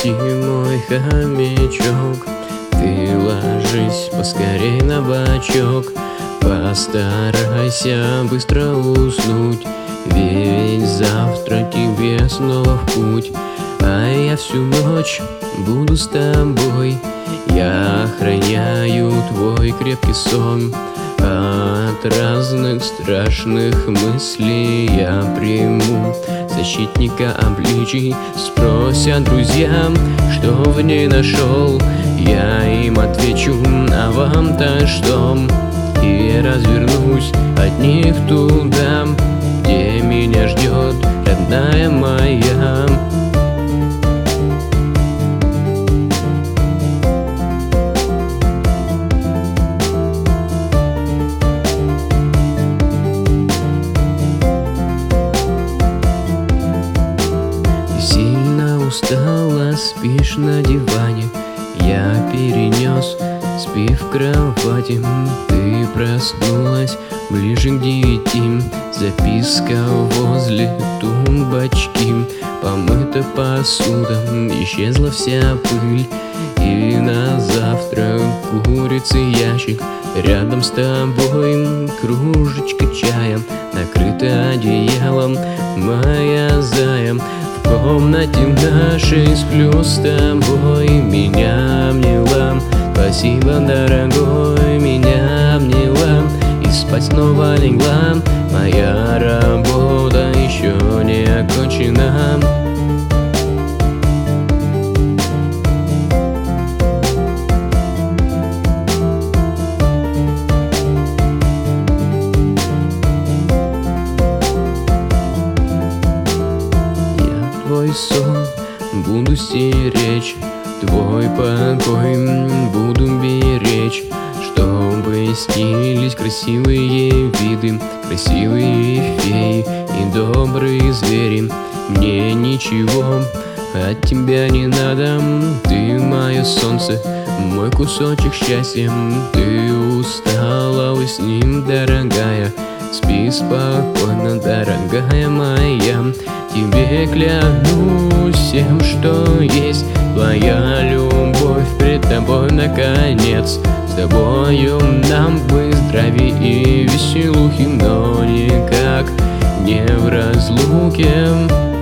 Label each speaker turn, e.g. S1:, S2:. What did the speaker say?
S1: спи, мой хомячок. Ты ложись поскорей на бочок, постарайся быстро уснуть, ведь завтра тебе снова в путь. А я всю ночь буду с тобой, я охраняю твой крепкий сон. От разных страшных мыслей я приму защитника обличий. Спросят друзья, что в ней нашел, я им отвечу, а вам-то что? И развернусь от них туда, где меня ждет родная моя. Устала, спишь на диване, я перенес, спи в кровати. Ты проснулась ближе к 9, записка возле тумбочки. Помыта посуда, исчезла вся пыль, и на завтрак курицы ящик. Рядом с тобой кружечка чая, накрыта одеялом моя зая. В комнате нашей сплю с тобой, меня обняла. Спасибо, дорогой, меня обняла. И спать снова легла, моя работа еще не окончена. Твой сон буду стеречь, твой покой буду беречь, чтобы снились красивые виды, красивые феи и добрые звери. Мне ничего от тебя не надо, ты мое солнце, мой кусочек счастья. Ты устала, усни, дорогая, спи спокойно, дорогая моя. Тебе клянусь всем, что есть, твоя любовь пред тобой наконец. С тобою нам бы здравии и веселухи, но никак не в разлуке.